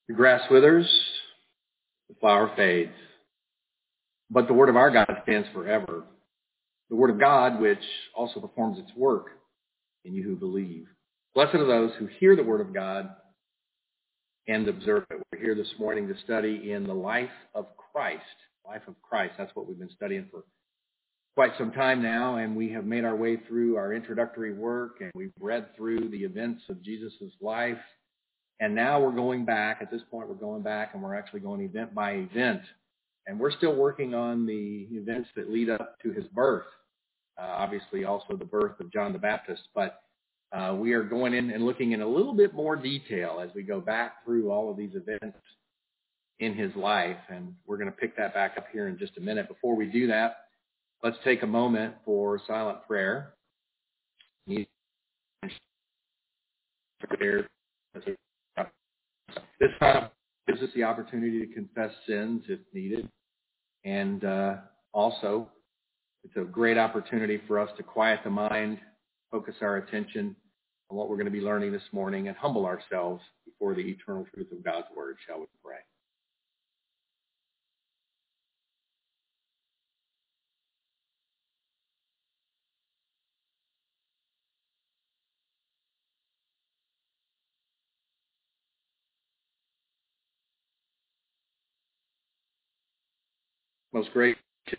The grass withers, the flower fades, but the word of our God stands forever. The word of God, which also performs its work in you who believe. Blessed are those who hear the word of God and observe it. We're here this morning to study in the life of Christ. Life of Christ. That's what we've been studying for quite some time now, and we have made our way through our introductory work, and we've read through the events of Jesus' life. And now we're going back. At this point, we're going back, and we're actually going event by event. And we're still working on the events that lead up to his birth. Obviously, also the birth of John the Baptist. But we are going in and looking in a little bit more detail as we go back through all of these events in his life. And we're going to pick that back up here in just a minute. Before we do that, let's take a moment for silent prayer. This time gives us the opportunity to confess sins if needed. And also, it's a great opportunity for us to quiet the mind, focus our attention on what we're going to be learning this morning, and humble ourselves before the eternal truth of God's word. Shall we pray? Most gracious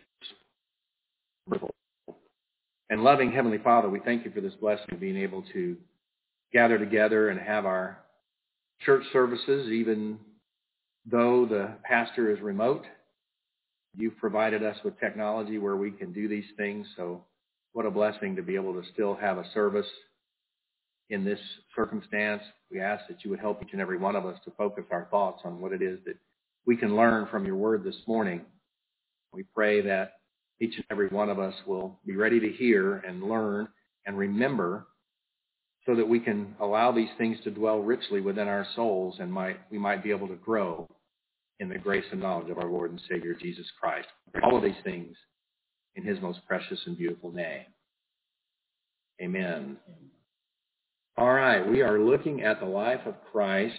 and loving Heavenly Father, we thank you for this blessing of being able to gather together and have our church services, even though the pastor is remote. You've provided us with technology where we can do these things, so what a blessing to be able to still have a service in this circumstance. We ask that you would help each and every one of us to focus our thoughts on what it is that we can learn from your word this morning. We pray that each and every one of us will be ready to hear and learn and remember so that we can allow these things to dwell richly within our souls and we might be able to grow in the grace and knowledge of our Lord and Savior, Jesus Christ. All of these things in his most precious and beautiful name. Amen. All right, we are looking at the life of Christ,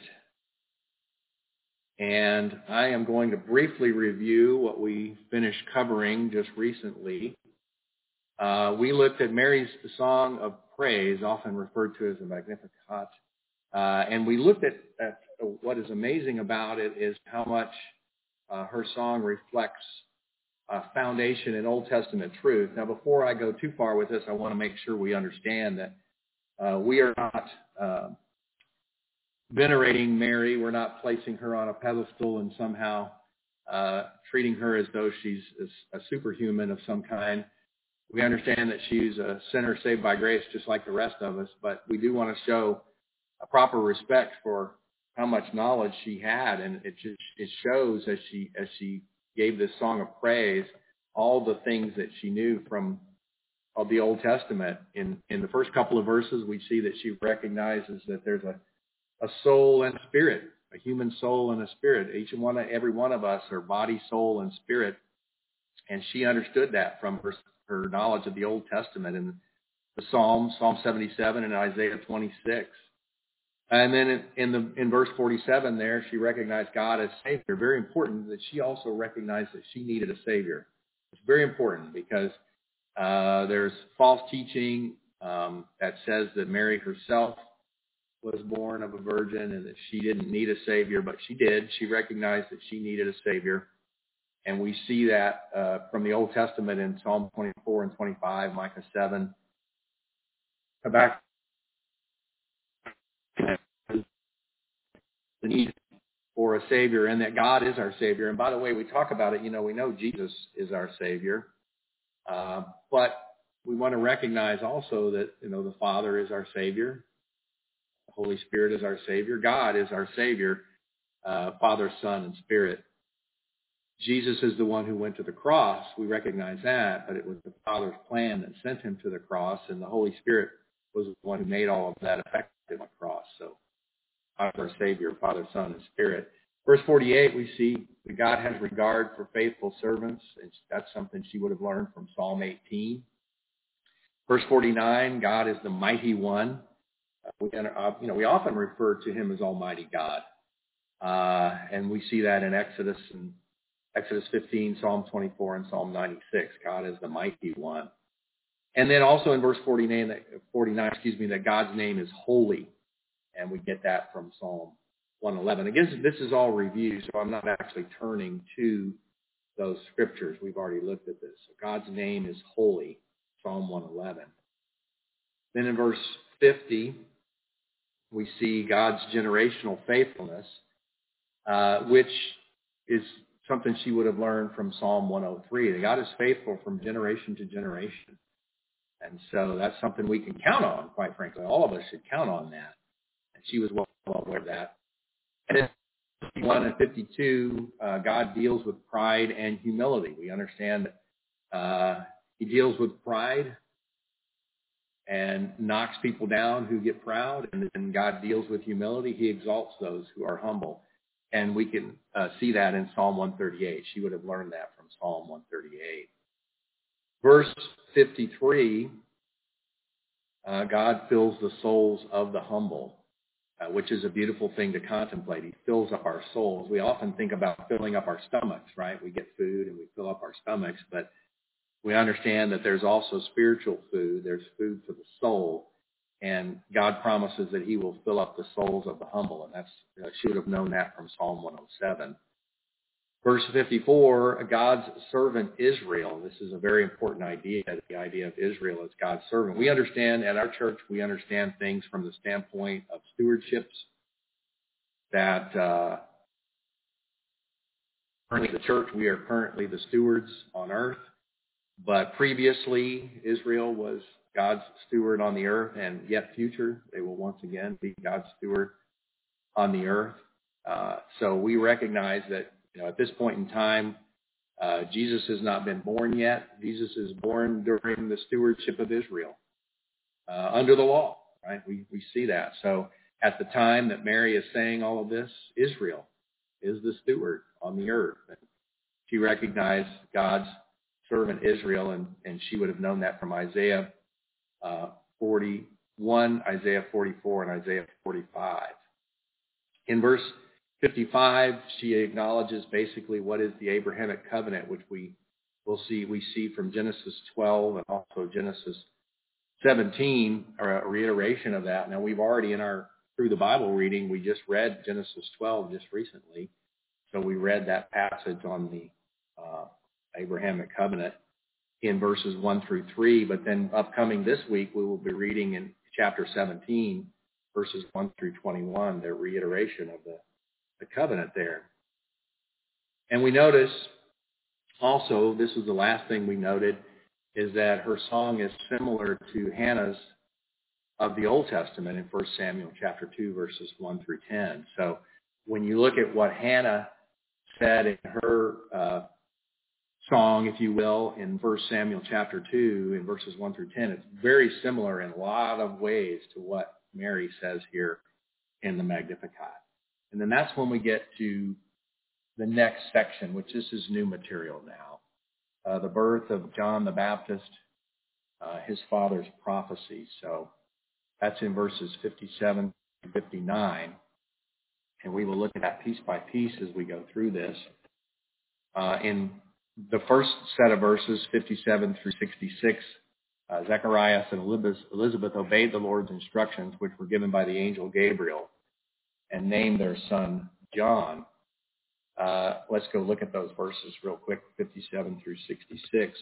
and I am going to briefly review what we finished covering just recently. We looked at Mary's song of praise, often referred to as the Magnificat, and we looked at what is amazing about it is how much her song reflects a foundation in Old Testament truth. Now, before I go too far with this, I want to make sure we understand that we are not venerating Mary. We're not placing her on a pedestal and somehow treating her as though she's a superhuman of some kind. We understand that she's a sinner saved by grace just like the rest of us, but we do want to show a proper respect for how much knowledge she had, and it shows as she gave this song of praise all the things that she knew from of the Old Testament. In the first couple of verses, we see that she recognizes that there's a soul and a spirit, a human soul and a spirit. Every one of us are body, soul, and spirit, and she understood that from her knowledge of the Old Testament in the Psalm 77 and Isaiah 26. And then in verse 47 there, she recognized God as Savior. Very important that she also recognized that she needed a Savior. It's very important because there's false teaching that says that Mary herself was born of a virgin and that she didn't need a Savior, but she did. She recognized that she needed a Savior. And we see that from the Old Testament in Psalm 24 and 25, Micah 7, Habakkuk, the need for a Savior, and that God is our Savior. And by the way, we talk about it, we know Jesus is our Savior, but we want to recognize also that, the Father is our Savior, the Holy Spirit is our Savior, God is our Savior, Father, Son, and Spirit. Jesus is the one who went to the cross. We recognize that, but it was the Father's plan that sent him to the cross, and the Holy Spirit was the one who made all of that effective on the cross. So, our Savior, Father, Son, and Spirit. Verse 48, we see that God has regard for faithful servants, and that's something she would have learned from Psalm 18. Verse 49, God is the mighty one. We often refer to him as Almighty God. And we see that in Exodus 15, Psalm 24, and Psalm 96. God is the mighty one. And then also in verse 49, that God's name is holy. And we get that from Psalm 111. Again, this is all review, so I'm not actually turning to those scriptures. We've already looked at this. So God's name is holy, Psalm 111. Then in verse 50, we see God's generational faithfulness, which is something she would have learned from Psalm 103. That God is faithful from generation to generation. And so that's something we can count on, quite frankly. All of us should count on that. And she was well aware of that. And in 51 and 52, God deals with pride and humility. We understand that he deals with pride and knocks people down who get proud. And then God deals with humility. He exalts those who are humble. And we can see that in Psalm 138. She would have learned that from Psalm 138. Verse 53, God fills the souls of the humble, which is a beautiful thing to contemplate. He fills up our souls. We often think about filling up our stomachs, right? We get food and we fill up our stomachs, but we understand that there's also spiritual food. There's food for the soul. And God promises that he will fill up the souls of the humble. And she would have known that from Psalm 107. Verse 54, God's servant Israel. This is a very important idea, the idea of Israel as God's servant. We understand, at our church, we understand things from the standpoint of stewardships, that currently the church, we are currently the stewards on earth. But previously, Israel was God's steward on the earth, and yet future, they will once again be God's steward on the earth. So we recognize that, at this point in time, Jesus has not been born yet. Jesus is born during the stewardship of Israel, under the law, right? We see that. So at the time that Mary is saying all of this, Israel is the steward on the earth. And she recognized God's servant Israel, and she would have known that from Isaiah 41, Isaiah 44, and Isaiah 45. In verse 55, she acknowledges basically what is the Abrahamic covenant, which we see from Genesis 12 and also Genesis 17, or a reiteration of that. Now, we've already through the Bible reading, we just read Genesis 12 just recently. So we read that passage on the Abrahamic covenant in verses 1 through 3. But then upcoming this week, we will be reading in chapter 17, verses 1 through 21, the reiteration of the covenant there. And we notice also, this was the last thing we noted, is that her song is similar to Hannah's of the Old Testament in 1 Samuel chapter 2, verses 1 through 10. So when you look at what Hannah said in her song, if you will, in 1 Samuel chapter 2, in verses 1 through 10, it's very similar in a lot of ways to what Mary says here in the Magnificat. And then that's when we get to the next section, which this is new material now. The birth of John the Baptist, his father's prophecy. So that's in verses 57 to 59. And we will look at that piece by piece as we go through this. In the first set of verses, 57 through 66, Zacharias and Elizabeth obeyed the Lord's instructions, which were given by the angel Gabriel, and named their son John. Let's go look at those verses real quick, 57 through 66.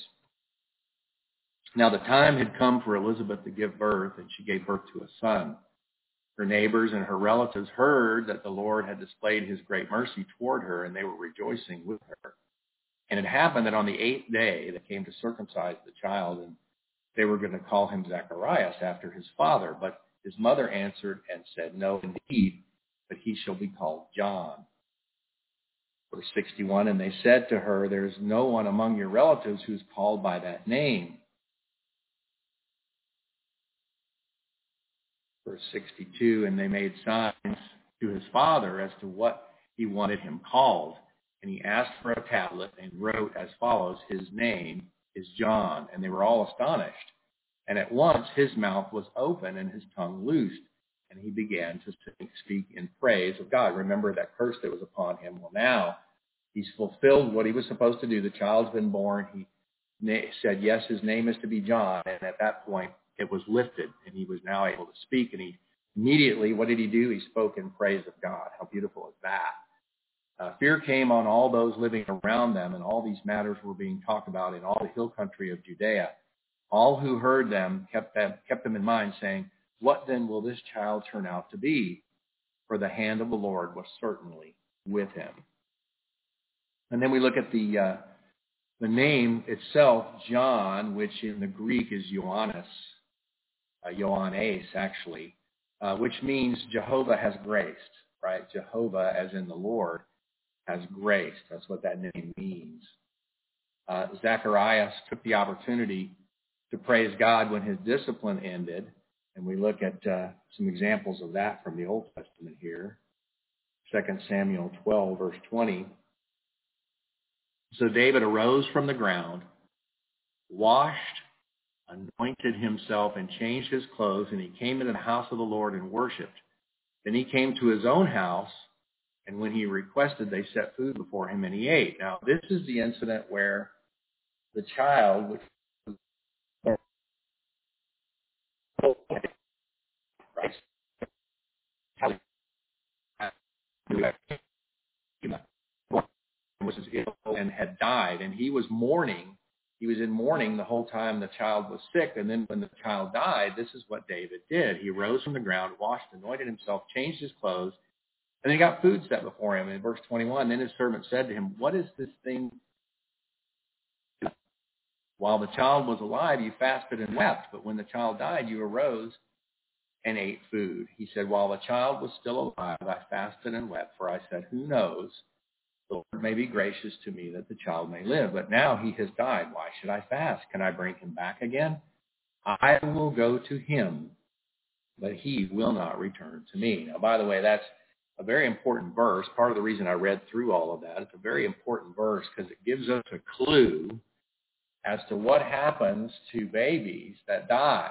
Now the time had come for Elizabeth to give birth, and she gave birth to a son. Her neighbors and her relatives heard that the Lord had displayed his great mercy toward her, and they were rejoicing with her. And it happened that on the 8th day they came to circumcise the child, and they were going to call him Zacharias after his father. But his mother answered and said, "No, indeed, but he shall be called John." Verse 61, and they said to her, "There is no one among your relatives who is called by that name." Verse 62, and they made signs to his father as to what he wanted him called. And he asked for a tablet and wrote as follows, "His name is John." And they were all astonished. And at once his mouth was open and his tongue loosed. and he began to speak in praise of God. Remember that curse that was upon him. Well, now he's fulfilled what he was supposed to do. The child's been born. He said, yes, his name is to be John. And at that point, it was lifted, and he was now able to speak. And he immediately, what did he do? He spoke in praise of God. How beautiful is that? Fear came on all those living around them, and all these matters were being talked about in all the hill country of Judea. All who heard them kept them in mind, saying, what then will this child turn out to be? For the hand of the Lord was certainly with him. And then we look at the name itself, John, which in the Greek is Ioannes, Ioannes actually, which means Jehovah has graced, right? Jehovah, as in the Lord, has graced. That's what that name means. Zacharias took the opportunity to praise God when his discipline ended, and we look at some examples of that from the Old Testament here. 2 Samuel 12, verse 20. So David arose from the ground, washed, anointed himself, and changed his clothes, and he came into the house of the Lord and worshipped. Then he came to his own house, and when he requested, they set food before him, and he ate. Now, this is the incident where the child, which was ill and had died, and he was mourning. He was in mourning the whole time the child was sick, and then when the child died, this is what David did. He rose from the ground, washed, anointed himself, changed his clothes, and then he got food set before him. In verse 21, then his servant said to him, what is this thing? While the child was alive, you fasted and wept, but when the child died, you arose and ate food. He said, while the child was still alive, I fasted and wept, for I said, who knows? The Lord may be gracious to me that the child may live. But now he has died. Why should I fast? Can I bring him back again? I will go to him, but he will not return to me. Now, by the way, that's a very important verse. Part of the reason I read through all of that, it's a very important verse because it gives us a clue as to what happens to babies that die.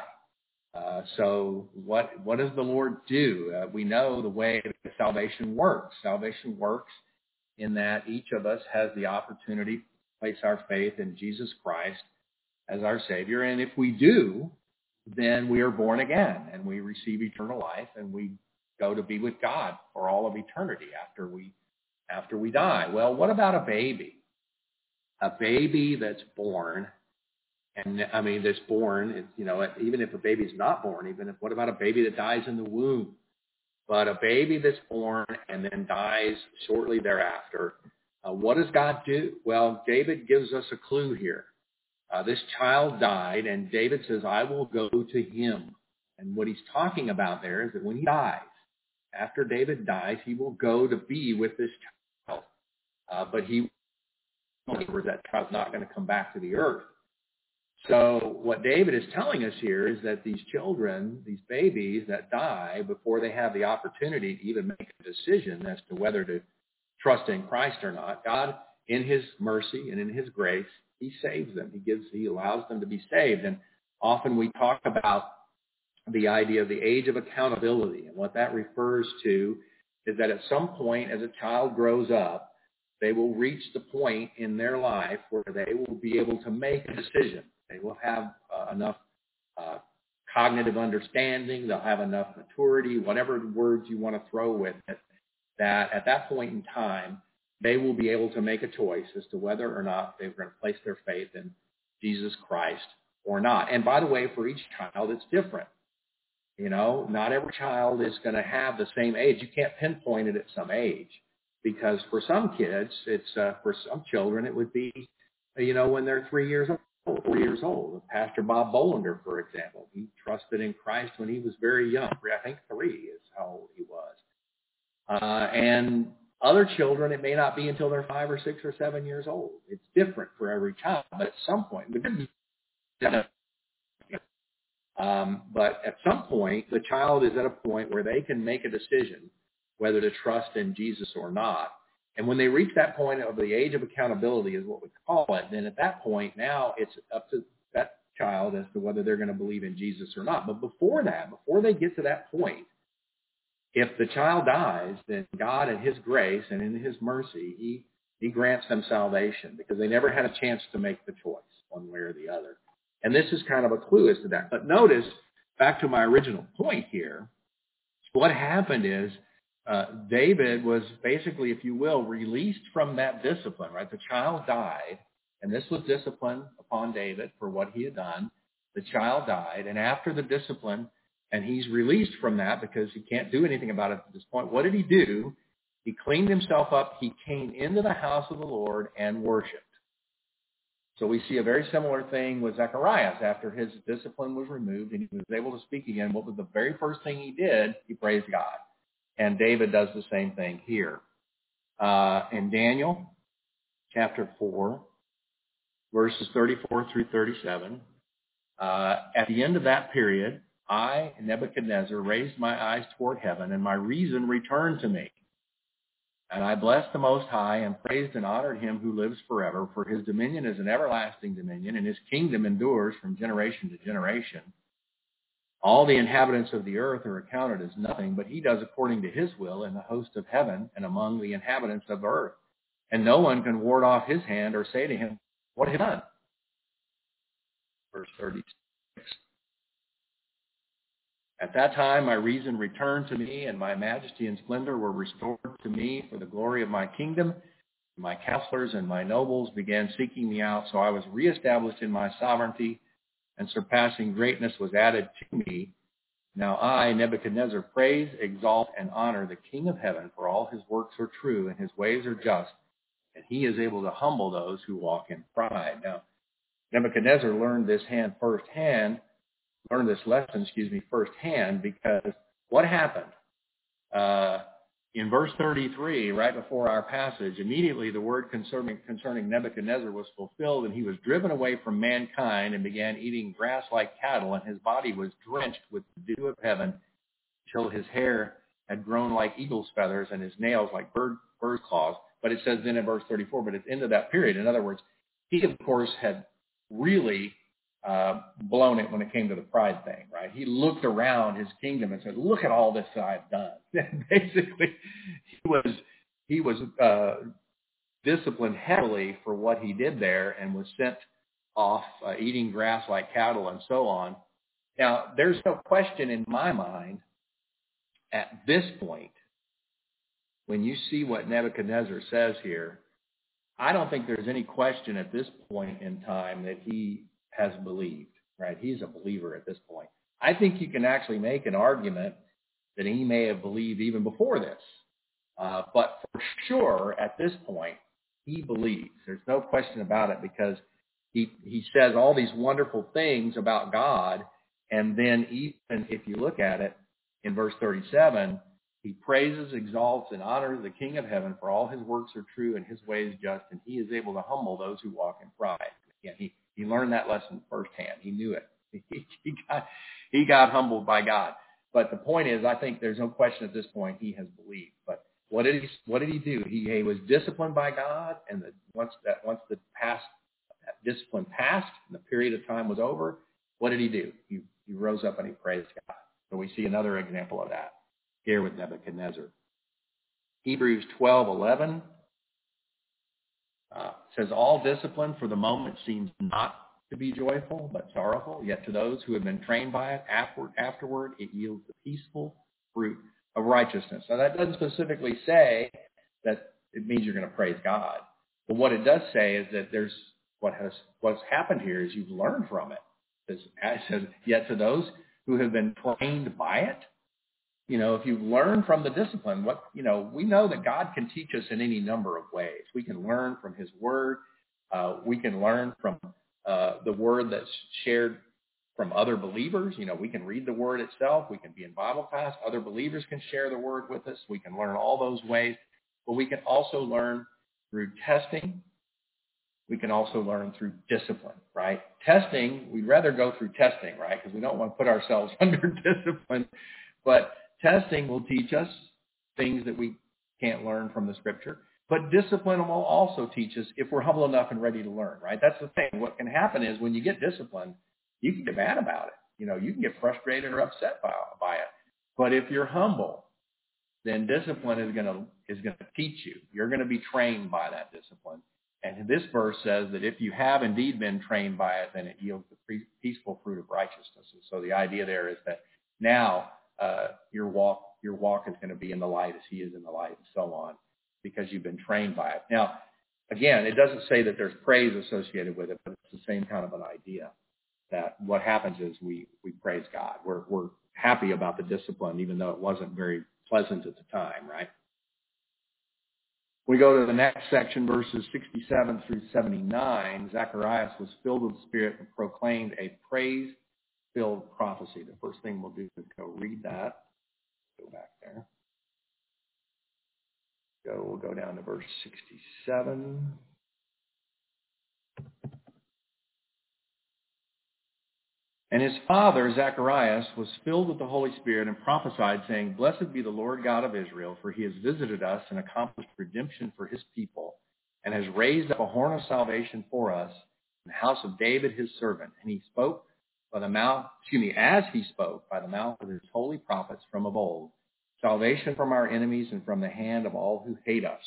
So what does the Lord do? We know the way that salvation works. Salvation works in that each of us has the opportunity to place our faith in Jesus Christ as our Savior. And if we do, then we are born again and we receive eternal life and we go to be with God for all of eternity after we die. Well, what about a baby? A baby that's born, and I mean, that's born, even if a baby's not born, what about a baby that dies in the womb? But a baby that's born and then dies shortly thereafter, what does God do? Well, David gives us a clue here. This child died, and David says, I will go to him. And what he's talking about there is that when he dies, after David dies, he will go to be with this child. But that child's not going to come back to the earth. So what David is telling us here is that these children, these babies that die before they have the opportunity to even make a decision as to whether to trust in Christ or not, God, in his mercy and in his grace, he saves them. He allows them to be saved. And often we talk about the idea of the age of accountability. And what that refers to is that at some point as a child grows up, they will reach the point in their life where they will be able to make a decision. They will have enough cognitive understanding. They'll have enough maturity, whatever words you want to throw with it, that at that point in time, they will be able to make a choice as to whether or not they're going to place their faith in Jesus Christ or not. And by the way, for each child, it's different. Not every child is going to have the same age. You can't pinpoint it at some age. Because for some kids, for some children, it would be, when they're 3 years old, 4 years old. Pastor Bob Bolander, for example, he trusted in Christ when he was very young. I think 3 is how old he was. And other children, it may not be until they're 5 or 6 or 7 years old. It's different for every child, but at some point, but at some point, the child is at a point where they can make a decision whether to trust in Jesus or not. And when they reach that point of the age of accountability is what we call it, then at that point now it's up to that child as to whether they're going to believe in Jesus or not. But before they get to that point, If the child dies, then God in his grace and in his mercy, he grants them salvation because they never had a chance to make the choice one way or the other. And this is kind of a clue as to that. But notice, back to my original point here, what happened is David was basically, if you will, released from that discipline, right? The child died, and this was discipline upon David for what he had done. The child died, and after the discipline, and he's released from that because he can't do anything about it at this point. What did he do? He cleaned himself up. He came into the house of the Lord and worshiped. So we see a very similar thing with Zechariah. After his discipline was removed and he was able to speak again, what was the very first thing he did? He praised God. And David does the same thing here. In Daniel chapter 4, verses 34 through 37, at the end of that period, I, Nebuchadnezzar, raised my eyes toward heaven, and my reason returned to me. And I blessed the Most High and praised and honored him who lives forever, for his dominion is an everlasting dominion, and his kingdom endures from generation to generation. All the inhabitants of the earth are accounted as nothing, but he does according to his will in the host of heaven and among the inhabitants of earth. And no one can ward off his hand or say to him, what have you done? Verse 36. At that time, my reason returned to me, and my majesty and splendor were restored to me for the glory of my kingdom. My counselors and my nobles began seeking me out, so I was reestablished in my sovereignty, and surpassing greatness was added to me. Now I, Nebuchadnezzar, praise, exalt, and honor the King of heaven, for all his works are true, and his ways are just, and he is able to humble those who walk in pride. Now, Nebuchadnezzar learned this lesson firsthand, because what happened? In verse 33, right before our passage, immediately the word concerning Nebuchadnezzar was fulfilled, and he was driven away from mankind and began eating grass like cattle, and his body was drenched with the dew of heaven till his hair had grown like eagle's feathers and his nails like bird's claws. But it says then in verse 34, but it's into that period. In other words, he, of course, had really blown it when it came to the pride thing, right? He looked around his kingdom and said, look at all this I've done. Basically, he was disciplined heavily for what he did there and was sent off eating grass like cattle and so on. Now, there's no question in my mind at this point, when you see what Nebuchadnezzar says here, I don't think there's any question at this point in time that he has believed, right? He's a believer at this point. I think you can actually make an argument that he may have believed even before this. But for sure, at this point, he believes. There's no question about it, because he says all these wonderful things about God, and then even if you look at it in verse 37, he praises, exalts, and honors the King of heaven, for all his works are true and his ways just, and he is able to humble those who walk in pride. Again, he learned that lesson firsthand. He knew it. He got humbled by God. But the point is, I think there's no question at this point he has believed. But what did he do? He was disciplined by God, and once that discipline passed and the period of time was over, what did he do? He rose up and he praised God. So we see another example of that here with Nebuchadnezzar. Hebrews 12:11 says, all discipline for the moment seems not to be joyful, but sorrowful. Yet to those who have been trained by it, afterward it yields the peaceful fruit of righteousness. Now that doesn't specifically say that it means you're going to praise God. But what it does say is that what's happened here is you've learned from it. It says, yet to those who have been trained by it, if you learn from the discipline, we know that God can teach us in any number of ways. We can learn from his word. We can learn from the word that's shared from other believers. We can read the word itself. We can be in Bible class. Other believers can share the word with us. We can learn all those ways. But we can also learn through testing. We can also learn through discipline, right? Testing, we'd rather go through testing, right? Because we don't want to put ourselves under discipline. But testing will teach us things that we can't learn from the scripture. But discipline will also teach us if we're humble enough and ready to learn, right? That's the thing. What can happen is when you get disciplined, you can get mad about it. You can get frustrated or upset by it. But if you're humble then discipline is going to teach you. You're going to be trained by that discipline. And this verse says that if you have indeed been trained by it, then it yields the peaceful fruit of righteousness. And so the idea there is that now your walk is going to be in the light as he is in the light, and so on, because you've been trained by it. Now, again, it doesn't say that there's praise associated with it, but it's the same kind of an idea, that what happens is we praise God. We're happy about the discipline, even though it wasn't very pleasant at the time, right? We go to the next section, verses 67 through 79. Zacharias was filled with the Spirit and proclaimed a praise-filled prophecy. The first thing we'll do is go read that. Go back there. We'll go down to verse 67. And his father, Zacharias, was filled with the Holy Spirit and prophesied, saying, Blessed be the Lord God of Israel, for he has visited us and accomplished redemption for his people, and has raised up a horn of salvation for us in the house of David his servant. And he spoke by the mouth, as he spoke by the mouth of his holy prophets from of old, salvation from our enemies and from the hand of all who hate us.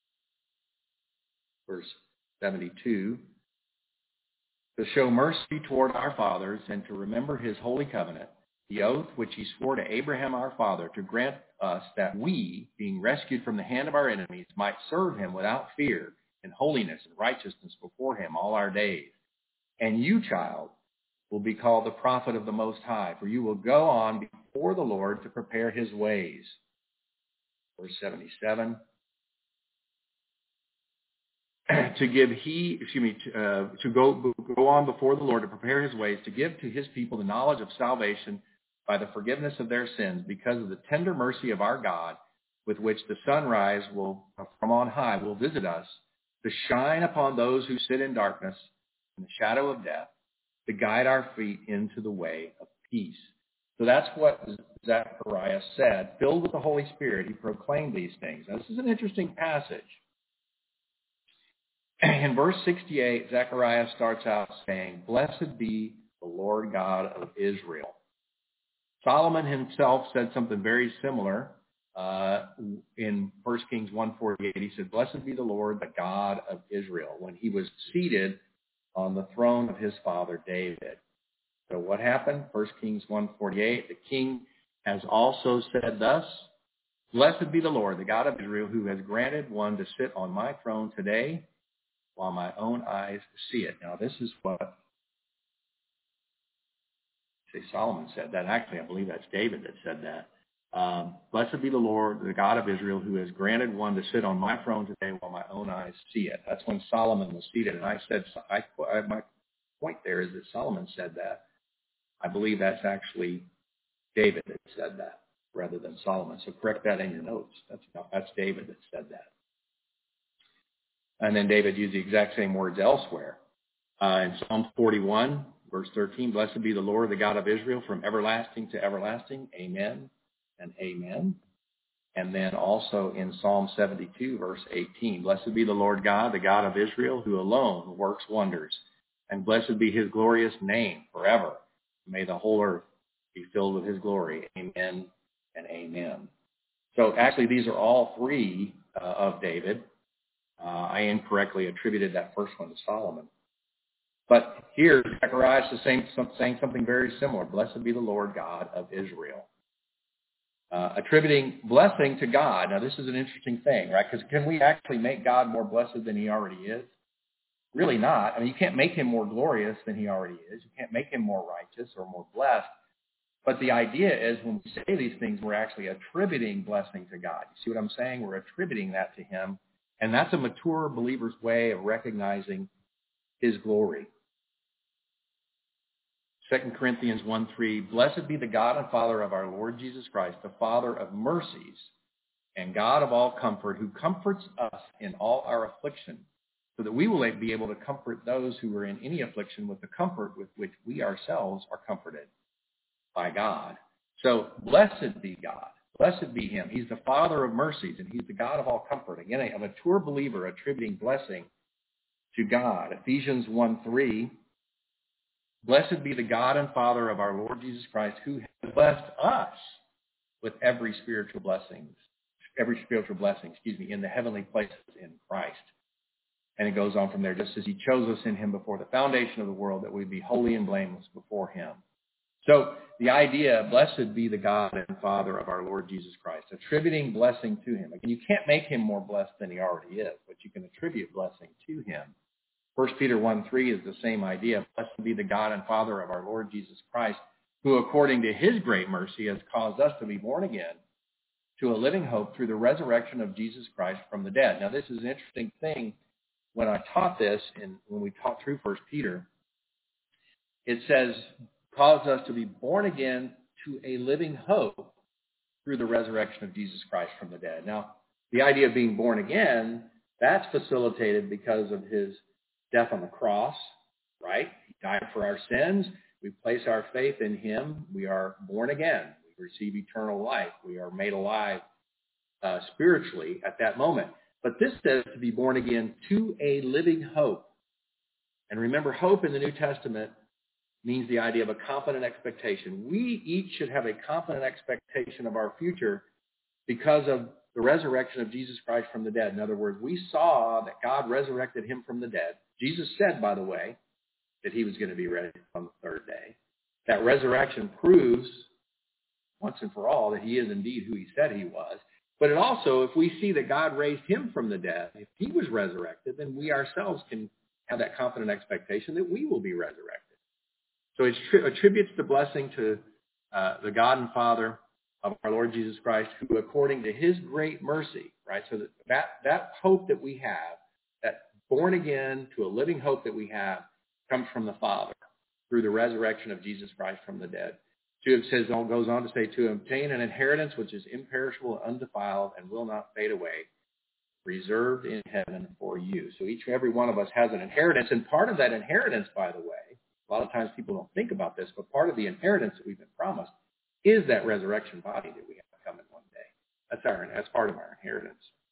Verse 72. To show mercy toward our fathers and to remember his holy covenant, the oath which he swore to Abraham our father, to grant us that we, being rescued from the hand of our enemies, might serve him without fear in holiness and righteousness before him all our days. And you, child, will be called the prophet of the Most High, for you will go on before the Lord to prepare his ways. Verse 77. To go on before the Lord to prepare his ways, to give to his people the knowledge of salvation by the forgiveness of their sins, because of the tender mercy of our God, with which the sunrise from on high will visit us, to shine upon those who sit in darkness and the shadow of death, to guide our feet into the way of peace. So that's what Zacharias said. Filled with the Holy Spirit, he proclaimed these things. Now, this is an interesting passage. In verse 68, Zechariah starts out saying, Blessed be the Lord God of Israel. Solomon himself said something very similar in 1 Kings 1:48. He said, Blessed be the Lord, the God of Israel, when he was seated on the throne of his father David. So what happened? 1 Kings 1:48, the king has also said thus, Blessed be the Lord, the God of Israel, who has granted one to sit on my throne today, while my own eyes see it. Now, this is what Solomon said. That actually, I believe that's David that said that. Blessed be the Lord, the God of Israel, who has granted one to sit on my throne today while my own eyes see it. That's when Solomon was seated. And I said, my point there is that Solomon said that. I believe that's actually David that said that rather than Solomon. So correct that in your notes. That's David that said that. And then David used the exact same words elsewhere. In Psalm 41, verse 13, Blessed be the Lord, the God of Israel, from everlasting to everlasting. Amen and amen. And then also in Psalm 72, verse 18, Blessed be the Lord God, the God of Israel, who alone works wonders. And blessed be his glorious name forever. May the whole earth be filled with his glory. Amen and amen. So actually, these are all three of David. I incorrectly attributed that first one to Solomon. But here, Zechariah is saying something very similar. Blessed be the Lord God of Israel. Attributing blessing to God. Now, this is an interesting thing, right? Because can we actually make God more blessed than he already is? Really not. I mean, you can't make him more glorious than he already is. You can't make him more righteous or more blessed. But the idea is when we say these things, we're actually attributing blessing to God. You see what I'm saying? We're attributing that to him. And that's a mature believer's way of recognizing his glory. 2 Corinthians 1:3, Blessed be the God and Father of our Lord Jesus Christ, the Father of mercies and God of all comfort, who comforts us in all our affliction, so that we will be able to comfort those who are in any affliction with the comfort with which we ourselves are comforted by God. So blessed be God. Blessed be him. He's the Father of mercies, and he's the God of all comfort. Again, a mature believer attributing blessing to God. Ephesians 1:3, Blessed be the God and Father of our Lord Jesus Christ, who has blessed us with every spiritual blessings blessing, in the heavenly places in Christ. And it goes on from there, just as he chose us in him before the foundation of the world, that we be holy and blameless before him. So the idea, blessed be the God and Father of our Lord Jesus Christ, attributing blessing to him. Again, you can't make him more blessed than he already is, but you can attribute blessing to him. 1 Peter 1:3 is the same idea. Blessed be the God and Father of our Lord Jesus Christ, who according to his great mercy has caused us to be born again to a living hope through the resurrection of Jesus Christ from the dead. Now, this is an interesting thing. When I taught this, and when we taught through 1 Peter, it says, caused us to be born again to a living hope through the resurrection of Jesus Christ from the dead. Now, the idea of being born again, that's facilitated because of his death on the cross, right? He died for our sins. We place our faith in him. We are born again. We receive eternal life. We are made alive spiritually at that moment. But this says to be born again to a living hope. And remember, hope in the New Testament means the idea of a confident expectation. We each should have a confident expectation of our future because of the resurrection of Jesus Christ from the dead. In other words, we saw that God resurrected him from the dead. Jesus said, by the way, that he was going to be raised on the third day. That resurrection proves once and for all that he is indeed who he said he was. But it also, if we see that God raised him from the dead, if he was resurrected, then we ourselves can have that confident expectation that we will be resurrected. So it attributes the blessing to the God and Father of our Lord Jesus Christ, who according to his great mercy, right? So that hope that we have, that born again to a living hope that we have, comes from the Father through the resurrection of Jesus Christ from the dead. Goes on to say, to obtain an inheritance which is imperishable, undefiled, and will not fade away, reserved in heaven for you. So each and every one of us has an inheritance, and part of that inheritance, by the way, a lot of times people don't think about this, but part of the inheritance that we've been promised is that resurrection body that we have coming one day. That's part of our inheritance.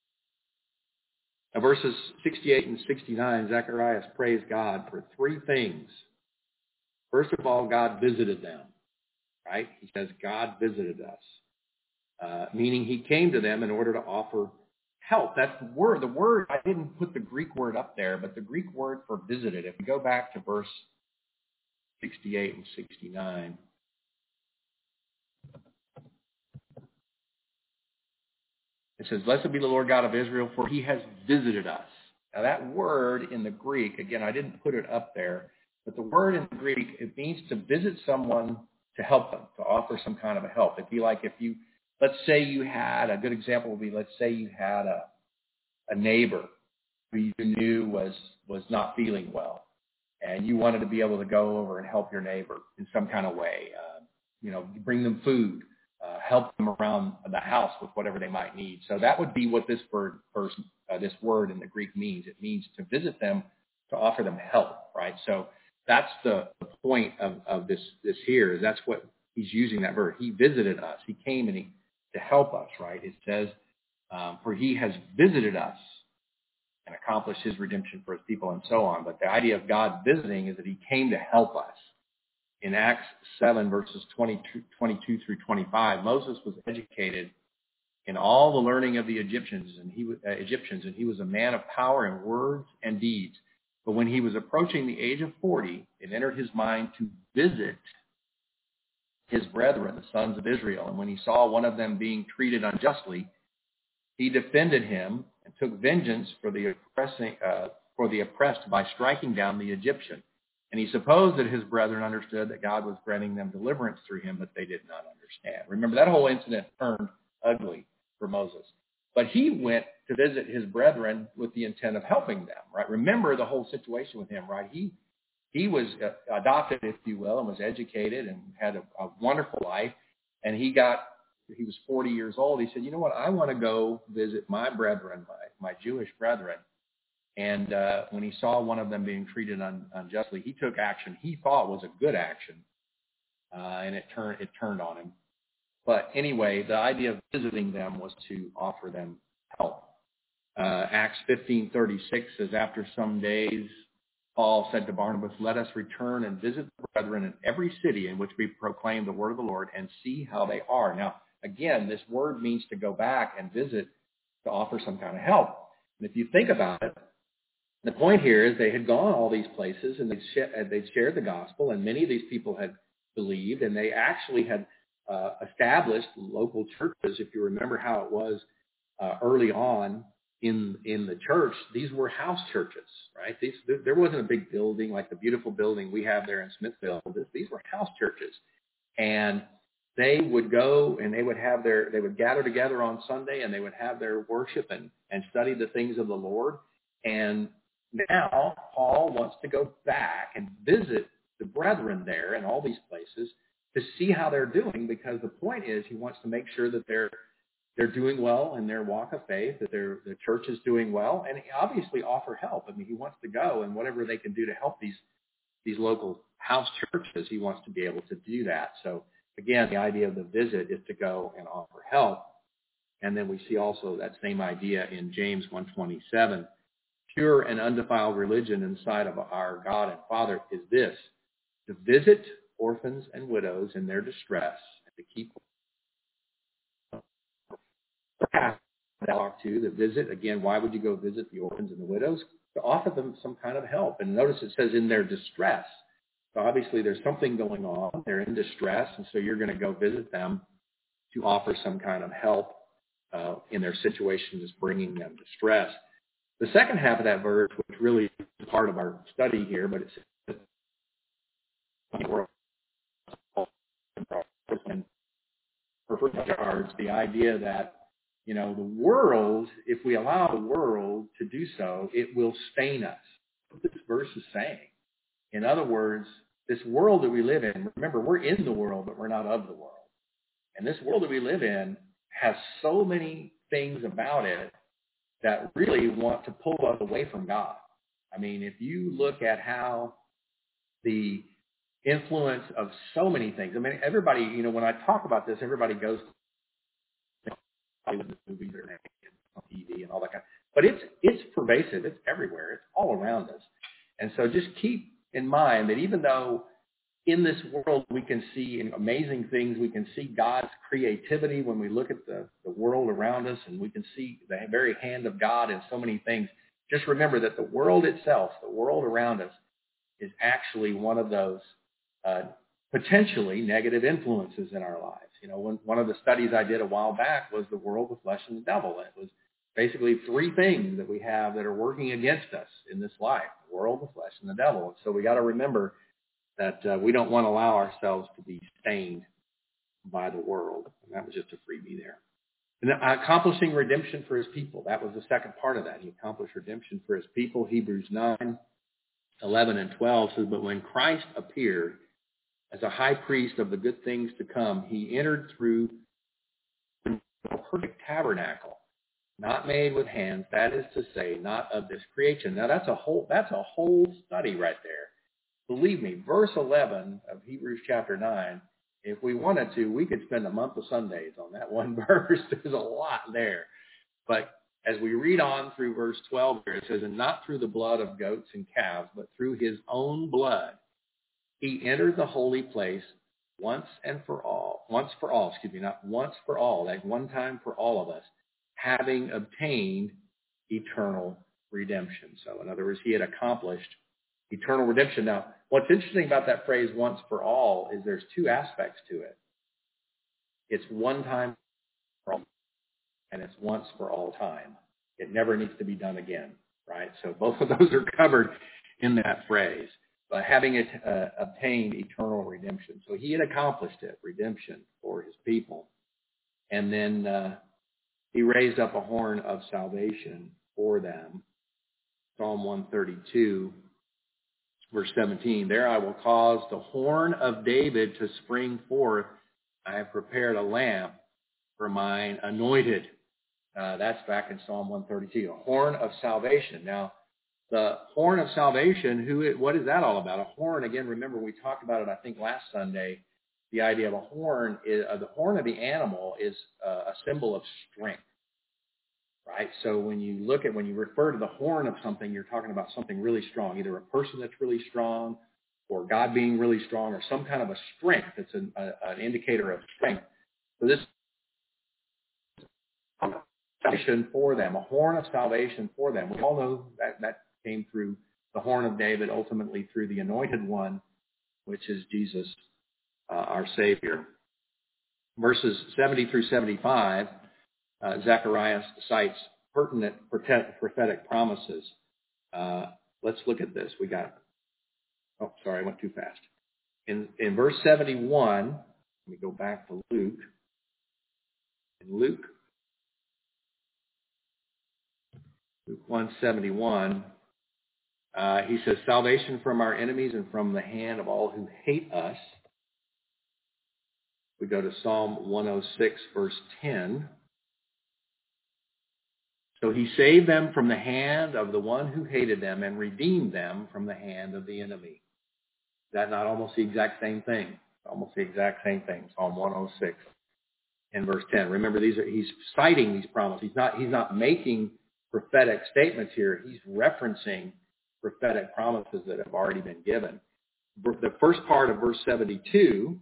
Now, verses 68 and 69, Zacharias praised God for three things. First of all, God visited them, right? He says God visited us, meaning he came to them in order to offer help. That's the word. The word, I didn't put the Greek word up there, but the Greek word for visited, if we go back to verse 68 and 69. It says, blessed be the Lord God of Israel, for he has visited us. Now that word in the Greek, again, I didn't put it up there, but the word in the Greek, it means to visit someone to help them, to offer some kind of a help. It'd be like let's say you had, a good example would be, let's say you had a neighbor who you knew was not feeling well, and you wanted to be able to go over and help your neighbor in some kind of way, bring them food, help them around the house with whatever they might need. So that would be what this word in the Greek means. It means to visit them, to offer them help, right? So that's the point of this here. That's what he's using that verb. He visited us. He came to help us, right? It says, for he has visited us and accomplished his redemption for his people and so on. But the idea of God visiting is that he came to help us. In Acts 7, verses 22 through 25, Moses was educated in all the learning of the Egyptians, and he was a man of power in words and deeds. But when he was approaching the age of 40, it entered his mind to visit his brethren, the sons of Israel. And when he saw one of them being treated unjustly, he defended him and took vengeance for the oppressed by striking down the Egyptian. And he supposed that his brethren understood that God was granting them deliverance through him, but they did not understand. Remember, that whole incident turned ugly for Moses. But he went to visit his brethren with the intent of helping them, right? Remember the whole situation with him, right? He was adopted, if you will, and was educated and had a wonderful life. And he was 40 years old. He said, you know what? I want to go visit my brethren, my Jewish brethren. And when he saw one of them being treated unjustly, he took action he thought was a good action, and it turned on him. But anyway, the idea of visiting them was to offer them help. Acts 15:36 says, after some days, Paul said to Barnabas, let us return and visit the brethren in every city in which we proclaim the word of the Lord and see how they are. Now, again, this word means to go back and visit to offer some kind of help. And if you think about it, the point here is they had gone all these places and they'd shared the gospel, and many of these people had believed, and they actually had established local churches. If you remember how it was early on in the church, these were house churches, right? There wasn't a big building like the beautiful building we have there in Smithville. These were house churches, and they would go and they would gather together on Sunday, and they would have their worship and study the things of the Lord. And now Paul wants to go back and visit the brethren there in all these places to see how they're doing, because the point is he wants to make sure that they're doing well in their walk of faith, that the church is doing well, and he obviously offer help. I mean, he wants to go, and whatever they can do to help these local house churches, he wants to be able to do that. So again, the idea of the visit is to go and offer help. And then we see also that same idea in James 1:27. Pure and undefiled religion in the sight of our God and Father is this: to visit orphans and widows in their distress, and to keep to the visit. Again, why would you go visit the orphans and the widows? To offer them some kind of help. And notice it says in their distress. So obviously there's something going on. They're in distress, and so you're going to go visit them to offer some kind of help in their situation, is bringing them distress. The second half of that verse, which really is part of our study here, but it's the idea that, the world, if we allow the world to do so, it will stain us. What this verse is saying. In other words, this world that we live in, remember, we're in the world, but we're not of the world. And this world that we live in has so many things about it that really want to pull us away from God. I mean, if you look at how the influence of so many things, I mean, everybody, when I talk about this, everybody goes to movies or on TV and all that kind of, but it's pervasive. It's everywhere. It's all around us. And so just keep in mind that even though in this world we can see amazing things, we can see God's creativity when we look at the world around us, and we can see the very hand of God in so many things. Just remember that the world itself, the world around us, is actually one of those potentially negative influences in our lives. One of the studies I did a while back was the world, the flesh, and the devil. It was basically three things that we have that are working against us in this life: the world, the flesh, and the devil. And so we got to remember that we don't want to allow ourselves to be stained by the world. And that was just a freebie there. And then accomplishing redemption for his people. That was the second part of that. He accomplished redemption for his people. Hebrews 9:11 and 12 says, "But when Christ appeared as a high priest of the good things to come, he entered through a perfect tabernacle, not made with hands, that is to say, not of this creation." Now that's a whole study right there. Believe me, verse 11 of Hebrews chapter 9, if we wanted to, we could spend a month of Sundays on that one verse. There's a lot there. But as we read on through verse 12 here, it says, "And not through the blood of goats and calves, but through his own blood, he entered the holy place once for all, like one time for all of us, having obtained eternal redemption." So in other words, he had accomplished eternal redemption. Now, what's interesting about that phrase "once for all" is there's two aspects to it. It's one time for all, and it's once for all time. It never needs to be done again, right? So both of those are covered in that phrase. But having obtained eternal redemption. So he had accomplished it, redemption for his people. And then he raised up a horn of salvation for them. Psalm 132, verse 17, "There I will cause the horn of David to spring forth. I have prepared a lamp for mine anointed." That's back in Psalm 132, a horn of salvation. Now, the horn of salvation, what is that all about? A horn, again, remember we talked about it, I think, last Sunday. The idea of a horn, the horn of the animal is a symbol of strength, right? So when you refer to the horn of something, you're talking about something really strong, either a person that's really strong or God being really strong or some kind of a strength that's an indicator of strength. So this salvation for them, a horn of salvation for them. We all know that came through the horn of David, ultimately through the anointed one, which is Jesus, our Savior. Verses 70 through 75, Zechariah cites pertinent prophetic promises. Let's look at this. I went too fast. In verse 71, let me go back to Luke. In Luke 1:71, he says, salvation from our enemies and from the hand of all who hate us. We go to Psalm 106, verse 10. So he saved them from the hand of the one who hated them and redeemed them from the hand of the enemy. Is that not almost the exact same thing? Almost the exact same thing. Psalm 106 and verse 10. Remember, he's citing these promises. He's not making prophetic statements here. He's referencing prophetic promises that have already been given. The first part of verse 72,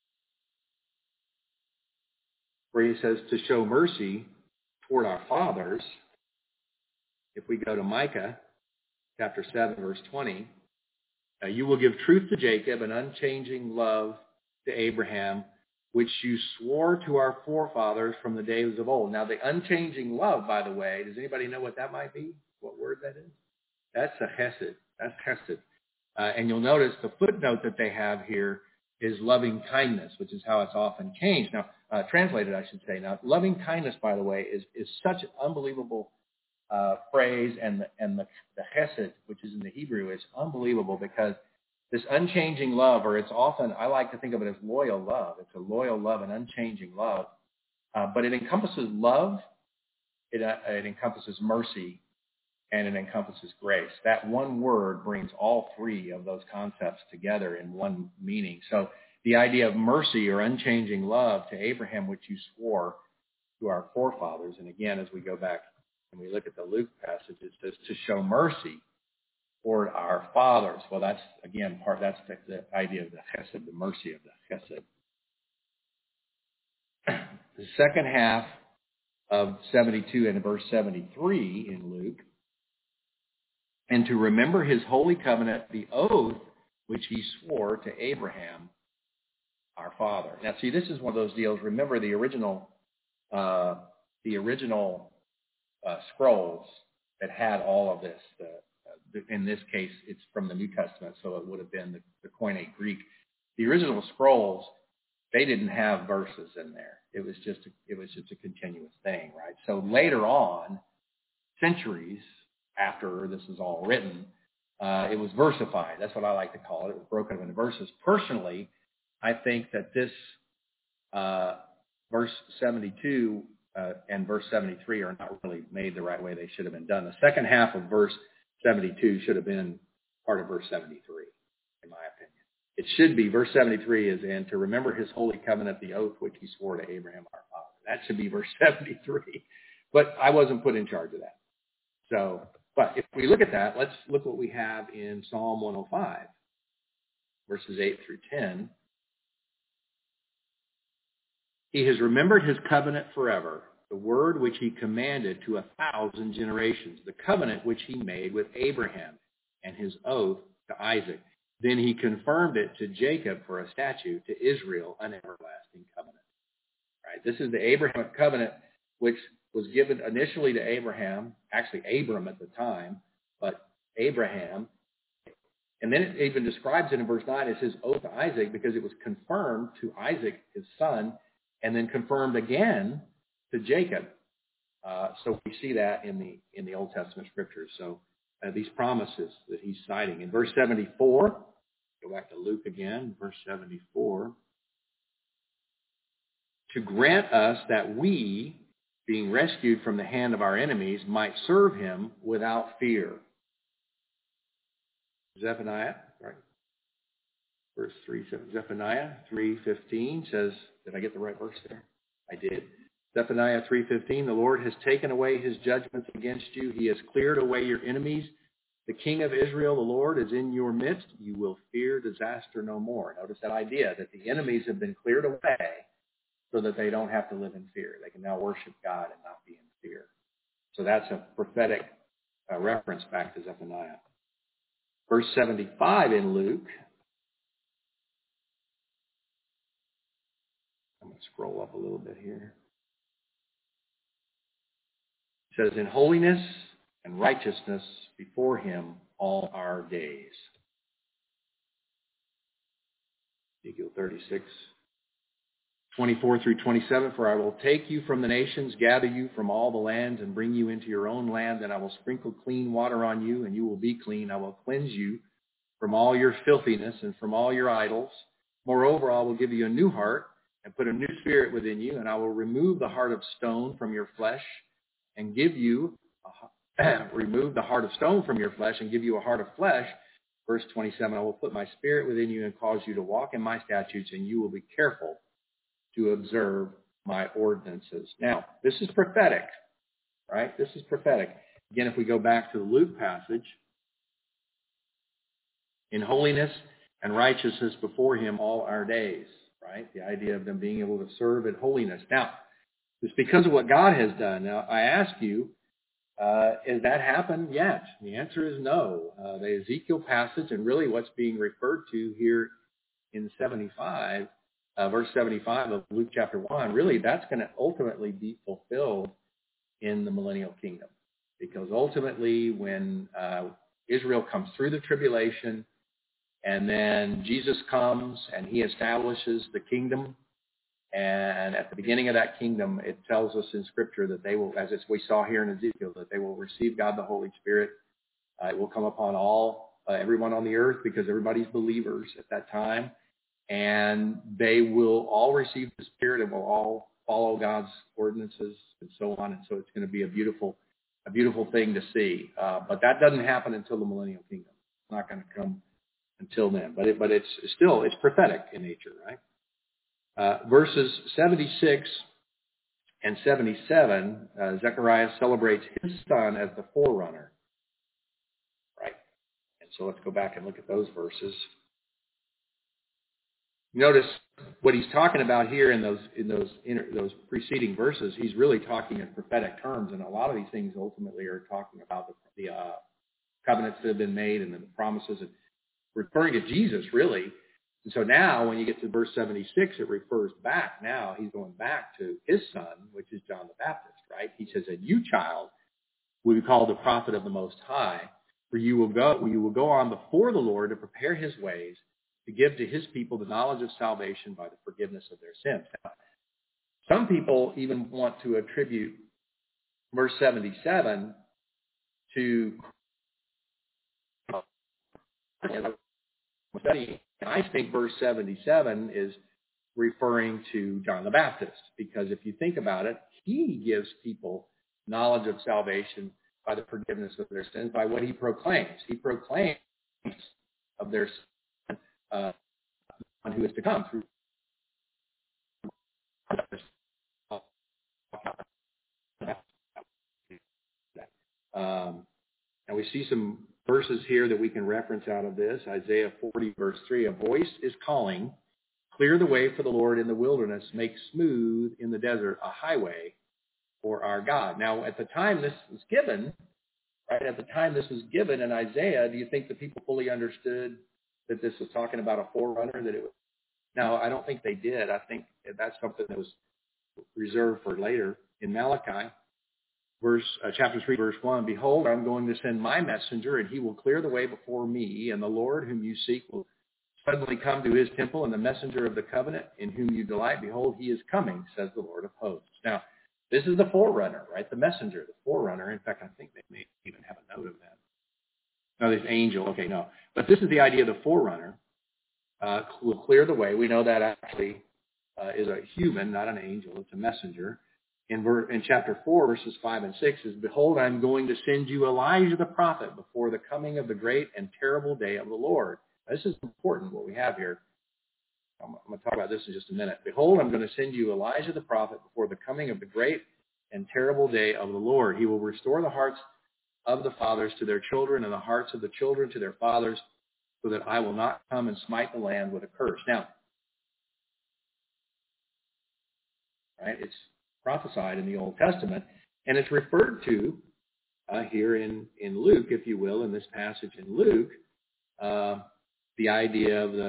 where he says to show mercy toward our fathers. If we go to Micah chapter 7, verse 20, you will give truth to Jacob and unchanging love to Abraham, which you swore to our forefathers from the days of old. Now, the unchanging love, by the way, does anybody know what that might be? What word that is? That's a chesed. That's chesed. And you'll notice the footnote that they have here is loving kindness, which is how it's often changed. Now, translated, I should say. Now, loving kindness, by the way, is such an unbelievable phrase, and the chesed, which is in the Hebrew, is unbelievable because this unchanging love, or it's often, I like to think of it as loyal love. It's a loyal love, an unchanging love. But it encompasses love, it encompasses mercy, and it encompasses grace. That one word brings all three of those concepts together in one meaning. So the idea of mercy or unchanging love to Abraham, which you swore to our forefathers. And again, as we go back and we look at the Luke passage, it says to show mercy toward our fathers. Well, that's, again, that's the idea of the chesed, the mercy of the chesed. The second half of 72 and verse 73 in Luke, and to remember his holy covenant, the oath which he swore to Abraham, our father. Now, see, this is one of those deals. Remember the original scrolls that had all of this. In this case, it's from the New Testament, so it would have been the Koine Greek. The original scrolls, they didn't have verses in there. It was just a continuous thing, right? So later on, centuries after this is all written, it was versified. That's what I like to call it. It was broken up into verses. Personally, I think that this verse 72 and verse 73 are not really made the right way they should have been done. The second half of verse 72 should have been part of verse 73, in my opinion. It should be, verse 73 is in, to remember his holy covenant, the oath which he swore to Abraham our father. That should be verse 73. But I wasn't put in charge of that. So, but if we look at that, let's look what we have in Psalm 105, verses 8 through 10. He has remembered his covenant forever, the word which he commanded to 1,000 generations, the covenant which he made with Abraham and his oath to Isaac. Then he confirmed it to Jacob for a statute, to Israel an everlasting covenant. Right? This is the Abrahamic covenant which was given initially to Abraham, actually Abram at the time, but Abraham. And then it even describes it in verse 9 as his oath to Isaac, because it was confirmed to Isaac, his son, and then confirmed again to Jacob. So we see that in the Old Testament scriptures. So these promises that he's citing. In verse 74, go back to Luke again, verse 74. To grant us that we, being rescued from the hand of our enemies, might serve him without fear. Zephaniah, right? Verse 3, Zephaniah 3:15 says, did I get the right verse there? I did. Zephaniah 3:15, the Lord has taken away his judgments against you. He has cleared away your enemies. The King of Israel, the Lord, is in your midst. You will fear disaster no more. Notice that idea that the enemies have been cleared away so that they don't have to live in fear. They can now worship God and not be in fear. So that's a prophetic reference back to Zephaniah. Verse 75 in Luke. I'm going to scroll up a little bit here. It says, in holiness and righteousness before him all our days. Ezekiel 36, 24 through 27, for I will take you from the nations, gather you from all the lands, and bring you into your own land, and I will sprinkle clean water on you, and you will be clean. I will cleanse you from all your filthiness and from all your idols. Moreover, I will give you a new heart and put a new spirit within you, and I will remove the heart of stone from your flesh and give you remove the heart of stone from your flesh and give you a heart of flesh. Verse 27, I will put my spirit within you and cause you to walk in my statutes, and you will be careful to observe my ordinances. Now, this is prophetic, right? This is prophetic. Again, if we go back to the Luke passage, in holiness and righteousness before him all our days, right? The idea of them being able to serve in holiness. Now, it's because of what God has done. Now, I ask you, has that happened yet? The answer is no. The Ezekiel passage, and really what's being referred to here in 75, verse 75 of Luke chapter 1, really that's going to ultimately be fulfilled in the millennial kingdom. Because ultimately when Israel comes through the tribulation, and then Jesus comes and he establishes the kingdom, and at the beginning of that kingdom, it tells us in Scripture that they will, as we saw here in Ezekiel, that they will receive God the Holy Spirit. It will come upon everyone on the earth, because everybody's believers at that time. And they will all receive the Spirit and will all follow God's ordinances and so on. And so it's going to be a beautiful thing to see. But that doesn't happen until the millennial kingdom. It's not going to come until then. But it's prophetic in nature, right? Verses 76 and 77, Zechariah celebrates his son as the forerunner, right? And so let's go back and look at those verses. Notice what he's talking about here in those preceding verses. He's really talking in prophetic terms, and a lot of these things ultimately are talking about the covenants that have been made and the promises, and referring to Jesus, really. And so now when you get to verse 76, it refers back. Now he's going back to his son, which is John the Baptist, right? He says, and you, child, will be called the prophet of the Most High, for you will go on before the Lord to prepare his ways, to give to his people the knowledge of salvation by the forgiveness of their sins. Now, some people even want to attribute verse 77 to study. I think verse 77 is referring to John the Baptist, because if you think about it, he gives people knowledge of salvation by the forgiveness of their sins, by what he proclaims. He proclaims of their sin, one who is to come through. And we see some verses here that we can reference out of this. Isaiah 40, verse 3, a voice is calling, clear the way for the Lord in the wilderness, make smooth in the desert a highway for our God. Now, at the time this was given, right, in Isaiah, do you think the people fully understood that this was talking about a forerunner? No, I don't think they did. I think that's something that was reserved for later. In Malachi, chapter 3, verse 1, behold, I'm going to send my messenger, and he will clear the way before me, and the Lord whom you seek will suddenly come to his temple, and the messenger of the covenant in whom you delight, behold, he is coming, says the Lord of hosts. Now, this is the forerunner, right? The messenger, the forerunner. In fact, I think they may even have a note of that. No, this angel. Okay, no. But this is the idea of the forerunner. Will clear the way. We know that actually is a human, not an angel. It's a messenger. In chapter 4, verses 5 and 6 is, behold, I'm going to send you Elijah the prophet before the coming of the great and terrible day of the Lord. Now, this is important, what we have here. I'm going to talk about this in just a minute. Behold, I'm going to send you Elijah the prophet before the coming of the great and terrible day of the Lord. He will restore the hearts of the fathers to their children and the hearts of the children to their fathers, so that I will not come and smite the land with a curse. Now, right, it's prophesied in the Old Testament, And it's referred to here in Luke, if you will, in this passage in Luke, the idea of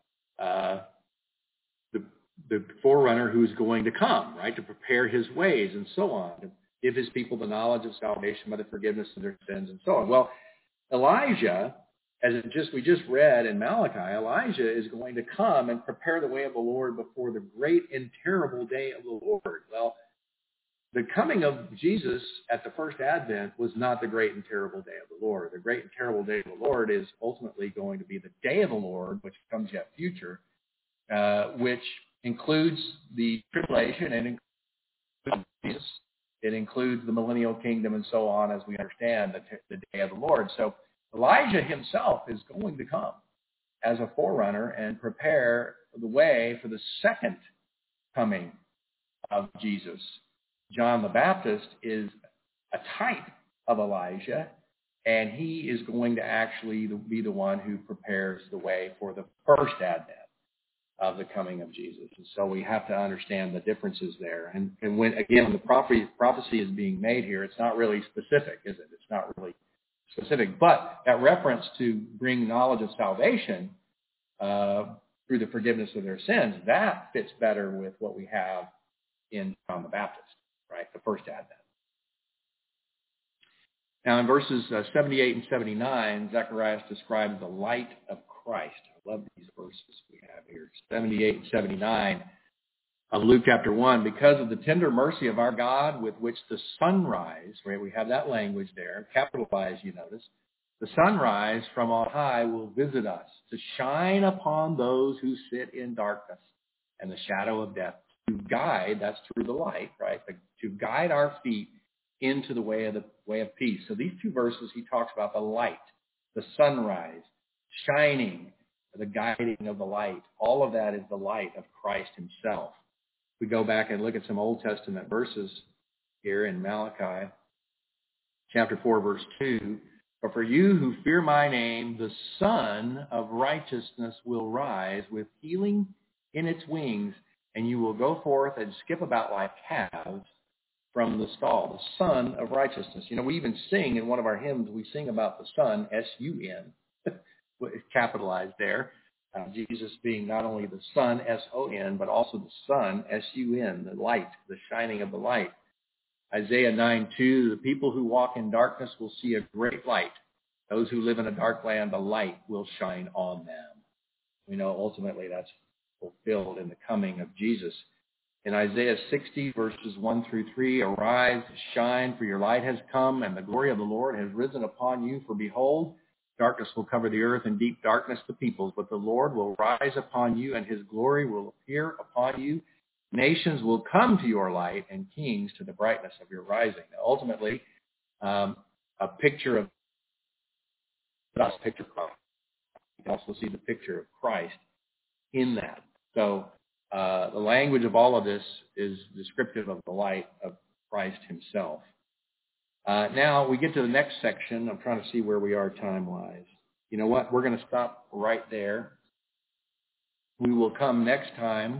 the forerunner who's going to come, right, to prepare his ways and so on, to give his people the knowledge of salvation by the forgiveness of their sins and so on. Well, Elijah, we just read in Malachi, Elijah is going to come and prepare the way of the Lord before the great and terrible day of the Lord. Well, the coming of Jesus at the first advent was not the great and terrible day of the Lord. The great and terrible day of the Lord is ultimately going to be the day of the Lord, which comes yet future, which includes the tribulation and includes Jesus. It includes the millennial kingdom and so on, as we understand the day of the Lord. So Elijah himself is going to come as a forerunner and prepare the way for the second coming of Jesus. John the Baptist is a type of Elijah, and he is going to actually be the one who prepares the way for the first advent of the coming of Jesus. And so we have to understand the differences there. And when, again, the prophecy is being made here, it's not really specific, is it? It's not really specific. But that reference to bring knowledge of salvation through the forgiveness of their sins, that fits better with what we have in John the Baptist, right? The first advent. Now in verses 78 and 79, Zacharias describes the light of Christ. I love these verses we have here, 78 and 79 of Luke chapter 1. Because of the tender mercy of our God with which the sunrise, right, we have that language there, capitalized, you notice, the sunrise from on high will visit us to shine upon those who sit in darkness and the shadow of death, to guide, that's through the light, right, to guide our feet into the way of peace. So these two verses, he talks about the light, the sunrise, shining, the guiding of the light. All of that is the light of Christ himself. We go back and look at some Old Testament verses here in Malachi chapter 4, verse 2. But for you who fear my name, the Son of Righteousness will rise with healing in its wings, and you will go forth and skip about like calves from the stall. The Son of Righteousness. You know, we even sing in one of our hymns, we sing about the Son, S-U-N, capitalized there. Jesus being not only the Son, S-O-N, but also the Son, S-U-N, the light, the shining of the light. Isaiah 9:2, the people who walk in darkness will see a great light. Those who live in a dark land, the light will shine on them. We know ultimately that's fulfilled in the coming of Jesus. In Isaiah 60, verses 1 through 3, arise, shine, for your light has come, and the glory of the Lord has risen upon you. For behold, darkness will cover the earth, and deep darkness the peoples. But the Lord will rise upon you, and his glory will appear upon you. Nations will come to your light, and kings to the brightness of your rising. Now, ultimately, a picture of Christ. You can also see the picture of Christ in that. So the language of all of this is descriptive of the light of Christ himself. Now we get to the next section. I'm trying to see where we are time-wise. You know what? We're going to stop right there. We will come next time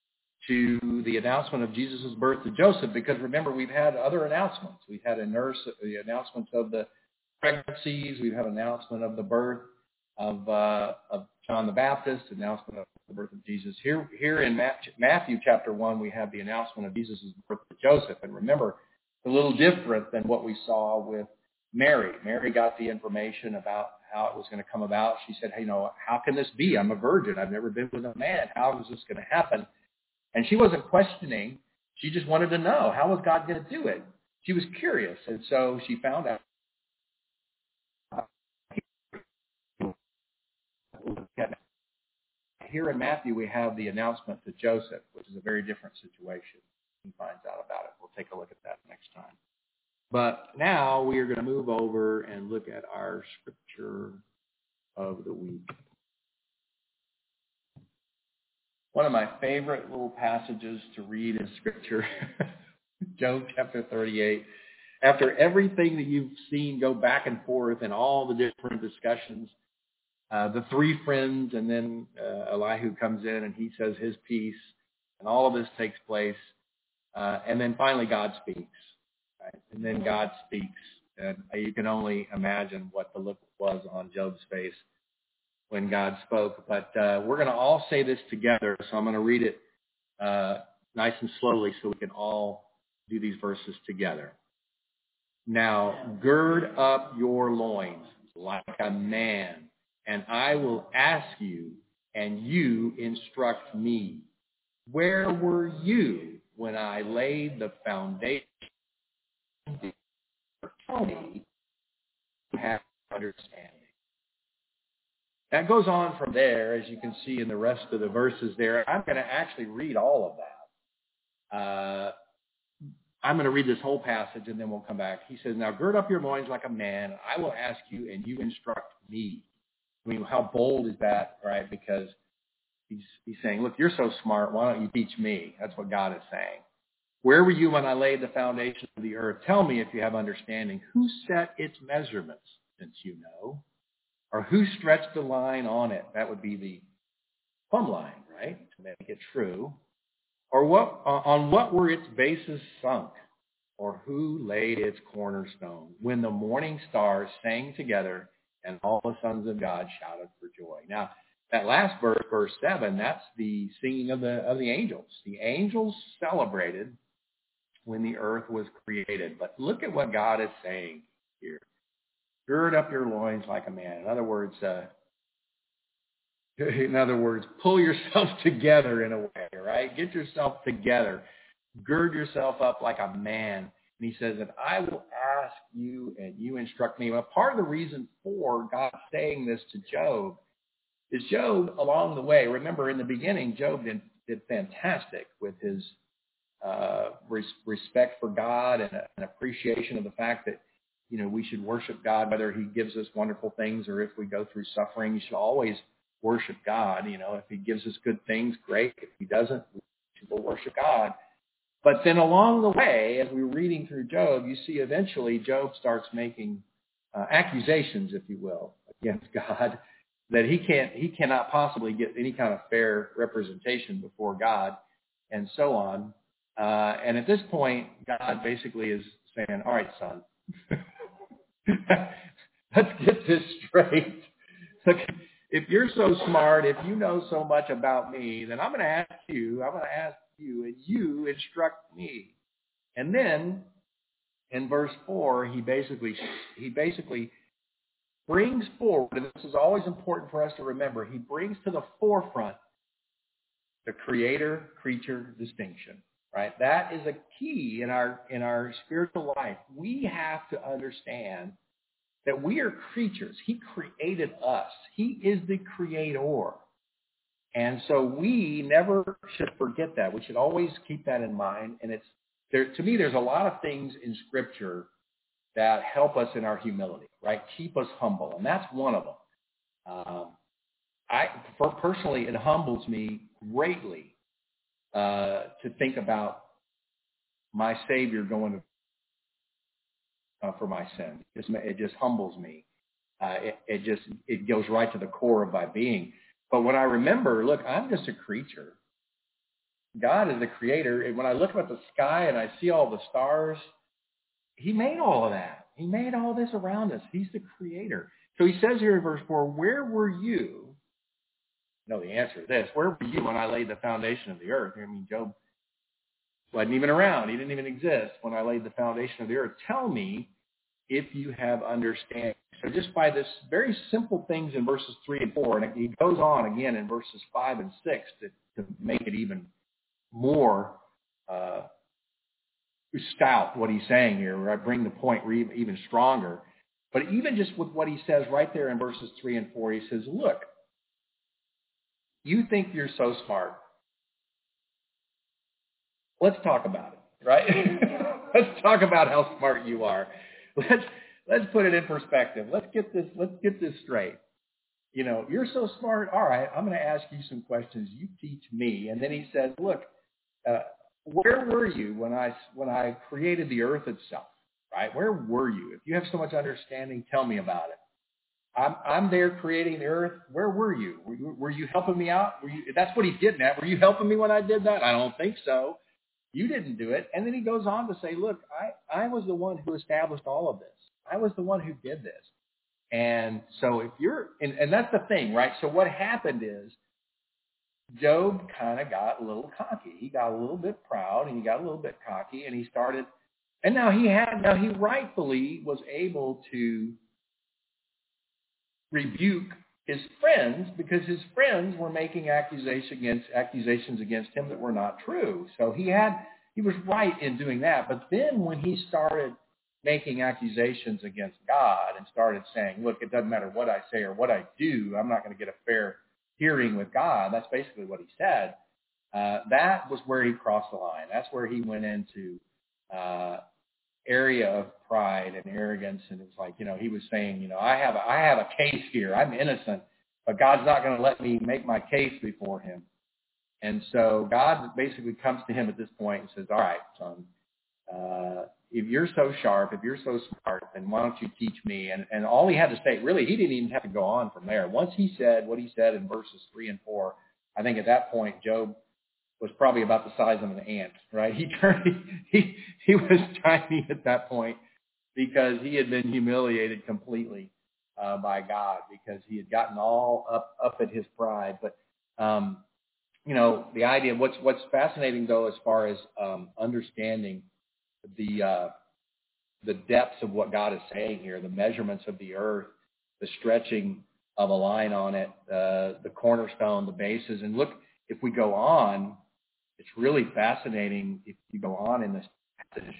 to the announcement of Jesus' birth to Joseph, because remember, we've had other announcements. We've had the announcements of the pregnancies. We've had an announcement of the birth of John the Baptist, announcement of the birth of Jesus. Here in Matthew chapter 1, we have the announcement of Jesus' birth to Joseph. And remember, it's a little different than what we saw with Mary. Mary got the information about how it was going to come about. She said, hey, how can this be? I'm a virgin. I've never been with a man. How is this going to happen? And she wasn't questioning. She just wanted to know, how was God going to do it? She was curious. And so she found out. Here in Matthew, we have the announcement to Joseph, which is a very different situation. He finds out about it. We'll take a look at that next time. But now we are going to move over and look at our scripture of the week. One of my favorite little passages to read in Scripture, Job chapter 38. After everything that you've seen go back and forth and all the different discussions, the three friends, and then Elihu comes in and he says his piece, and all of this takes place. And then finally God speaks. Right? And then God speaks. And you can only imagine what the look was on Job's face when God spoke. But we're going to all say this together. So I'm going to read it nice and slowly so we can all do these verses together. Now, gird up your loins like a man, and I will ask you, and you instruct me. Where were you when I laid the foundation? Tell me, you have understanding. That goes on from there, as you can see in the rest of the verses there. I'm going to actually read all of that. I'm going to read this whole passage, and then we'll come back. He says, now gird up your loins like a man. I will ask you, and you instruct me. I mean, how bold is that, right? Because he's saying, look, you're so smart. Why don't you teach me? That's what God is saying. Where were you when I laid the foundation of the earth? Tell me if you have understanding. Who set its measurements, since you know? Or who stretched the line on it? That would be the plumb line, right? To make it true. Or on what were its bases sunk? Or who laid its cornerstone? When the morning stars sang together and all the sons of God shouted for joy. Now, that last verse, verse 7, that's the singing of the angels. The angels celebrated when the earth was created. But look at what God is saying here. Gird up your loins like a man. In other words, pull yourself together in a way, right? Get yourself together. Gird yourself up like a man. And he says that I will ask you and you instruct me. Well, part of the reason for God saying this to Job is Job, along the way, remember in the beginning, Job did fantastic with his respect for God and an appreciation of the fact that, you know, we should worship God, whether he gives us wonderful things or if we go through suffering. You should always worship God. You know, if he gives us good things, great. If he doesn't, we should go worship God. But then along the way, as we were reading through Job, you see eventually Job starts making accusations, if you will, against God, that he cannot possibly get any kind of fair representation before God, and so on. And at this point, God basically is saying, all right, son, let's get this straight. Look, if you're so smart, if you know so much about me, then I'm going to ask you, and you instruct me. And then in verse 4, he basically brings forward, and this is always important for us to remember, he brings to the forefront the creator-creature distinction, right? That is a key in our spiritual life. We have to understand that we are creatures. He created us. He is the creator. And so we never should forget that. We should always keep that in mind. And to me, there's a lot of things in Scripture that help us in our humility, right? Keep us humble. And that's one of them. Personally, it humbles me greatly to think about my Savior going for my sin. It just humbles me. It goes right to the core of my being. But when I remember, look, I'm just a creature. God is the creator. And when I look up at the sky and I see all the stars, he made all of that. He made all this around us. He's the creator. So he says here in verse 4, where were you? No, the answer is this. Where were you when I laid the foundation of the earth? I mean, Job wasn't even around. He didn't even exist when I laid the foundation of the earth. Tell me if you have understanding. So just by this very simple things in verses 3 and 4, and he goes on again in verses 5 and 6 to make it even more stout what he's saying here, where I bring the point even stronger. But even just with what he says right there in verses 3 and 4, he says, look, you think you're so smart. Let's talk about it, right? Let's talk about how smart you are. Let's put it in perspective. Let's get this straight. You know, you're so smart. All right, I'm going to ask you some questions. You teach me. And then he says, look, where were you when I created the earth itself? Right? Where were you? If you have so much understanding, tell me about it. I'm there creating the earth. Where were you? Were you helping me out? That's what he's getting at. Were you helping me when I did that? I don't think so. You didn't do it. And then he goes on to say, look, I was the one who established all of this. I was the one who did this. And so if you're, and that's the thing, right? So what happened is Job kind of got a little cocky. He got a little bit proud and he got a little bit cocky and he started, and now he rightfully was able to rebuke his friends because his friends were making accusations against him that were not true. So he was right in doing that. But then when he started making accusations against God and started saying, look, it doesn't matter what I say or what I do, I'm not going to get a fair hearing with God. That's basically what he said. That was where he crossed the line. That's where he went into area of pride and arrogance, and it's like, he was saying, I have a case here. I'm innocent, but God's not going to let me make my case before him. And so God basically comes to him at this point and says, all right, son, if you're so sharp, if you're so smart, then why don't you teach me? And all he had to say, really, he didn't even have to go on from there. Once he said what he said in verses 3 and 4, I think at that point, Job was probably about the size of an ant, right? He was tiny at that point because he had been humiliated completely by God because he had gotten all up at his pride. But the idea of what's fascinating though, as far as understanding the depths of what God is saying here, the measurements of the earth, the stretching of a line on it, the cornerstone, the bases, and look, if we go on. It's really fascinating if you go on in this passage.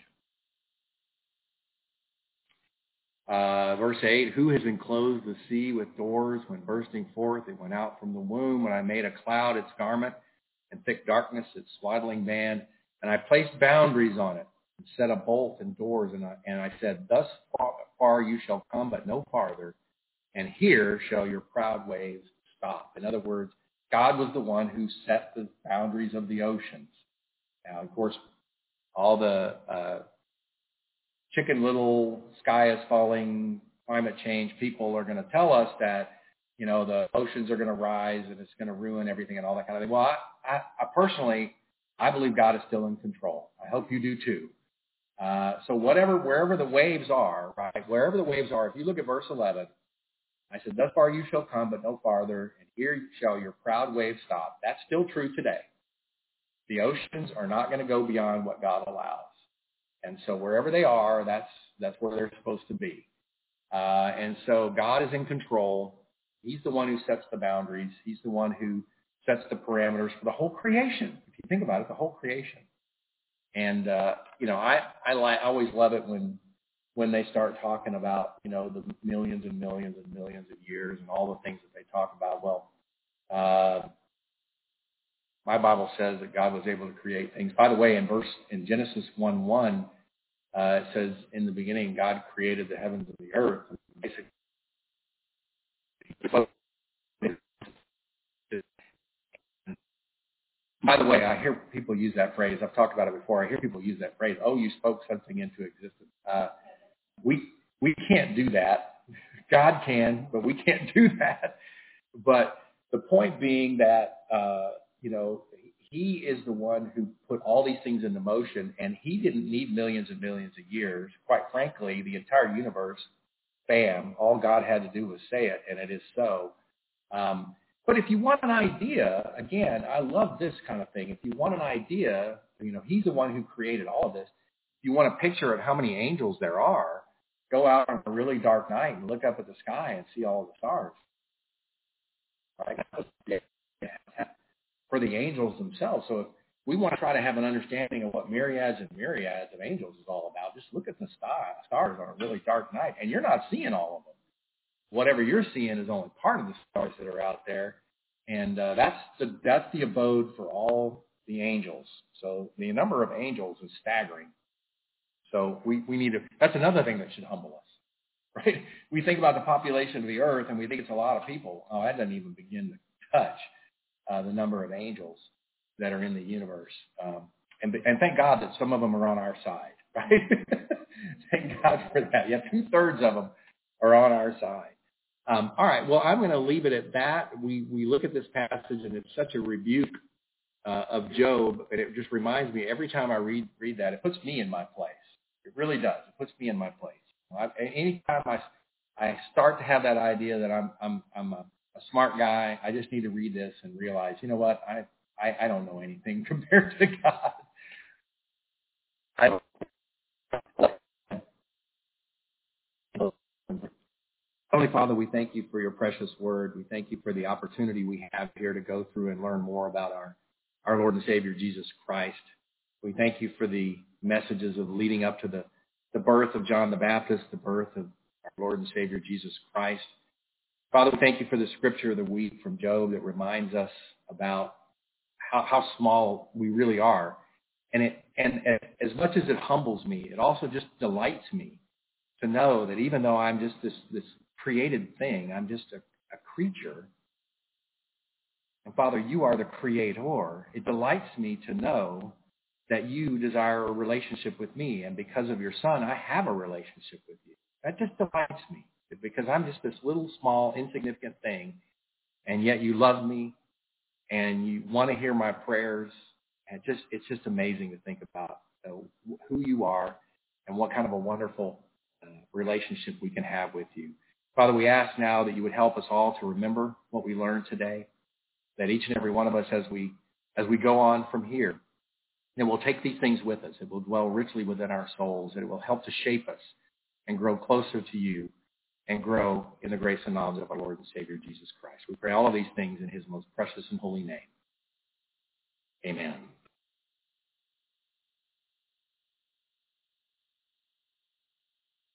Verse 8, who has enclosed the sea with doors when bursting forth? It went out from the womb when I made a cloud its garment and thick darkness its swaddling band. And I placed boundaries on it and set a bolt and doors. And I said, thus far you shall come, but no farther. And here shall your proud waves stop. In other words, God was the one who set the boundaries of the oceans. Now, of course, all the chicken little sky is falling, climate change people are going to tell us that, the oceans are going to rise and it's going to ruin everything and all that kind of thing. Well, I personally, I believe God is still in control. I hope you do too. So wherever the waves are, right, wherever the waves are, if you look at verse 11, I said, thus far you shall come, but no farther, and here shall your proud waves stop. That's still true today. The oceans are not going to go beyond what God allows. And so wherever they are, that's where they're supposed to be. And so God is in control. He's the one who sets the boundaries. He's the one who sets the parameters for the whole creation. If you think about it, the whole creation. And, I always love it when they start talking about, the millions and millions and millions of years and all the things that they talk about. Well, my Bible says that God was able to create things. By the way, in Genesis 1:1, it says, in the beginning, God created the heavens and the earth. Basically, by the way, I hear people use that phrase. I've talked about it before. I hear people use that phrase, oh, you spoke something into existence. We can't do that. God can, but we can't do that. But the point being that, he is the one who put all these things into motion, and he didn't need millions and millions of years. Quite frankly, the entire universe, bam, all God had to do was say it, and it is so. But if you want an idea, again, I love this kind of thing. If you want an idea, he's the one who created all of this. If you want a picture of how many angels there are, go out on a really dark night and look up at the sky and see all the stars. Right? For the angels themselves. So if we want to try to have an understanding of what myriads and myriads of angels is all about, just look at the stars on a really dark night, and you're not seeing all of them. Whatever you're seeing is only part of the stars that are out there, and that's the abode for all the angels. So the number of angels is staggering. So we need to. That's another thing that should humble us, right? We think about the population of the earth, and we think it's a lot of people. Oh, that doesn't even begin to touch the number of angels that are in the universe. And thank God that some of them are on our side, right? Thank God for that. Yeah, 2/3 of them are on our side. All right, well, I'm going to leave it at that. We look at this passage, and it's such a rebuke of Job, and it just reminds me every time I read that, it puts me in my place. It really does. It puts me in my place. Anytime I start to have that idea that I'm a smart guy, I just need to read this and realize, you know what, I don't know anything compared to God. Heavenly Father, we thank you for your precious word. We thank you for the opportunity we have here to go through and learn more about our Lord and Savior, Jesus Christ. We thank you for the messages of leading up to the birth of John the Baptist, the birth of our Lord and Savior, Jesus Christ. Father, we thank you for the scripture of the week from Job that reminds us about how small we really are. And as much as it humbles me, it also just delights me to know that even though I'm just this created thing, I'm just a creature. And Father, you are the creator. It delights me to know that you desire a relationship with me. And because of your Son, I have a relationship with you. That just delights me because I'm just this little, small, insignificant thing. And yet you love me and you want to hear my prayers. And it's just amazing to think about who you are and what kind of a wonderful relationship we can have with you. Father, we ask now that you would help us all to remember what we learned today, that each and every one of us as we go on from here, that we'll take these things with us. It will dwell richly within our souls, and it will help to shape us and grow closer to you and grow in the grace and knowledge of our Lord and Savior, Jesus Christ. We pray all of these things in his most precious and holy name. Amen.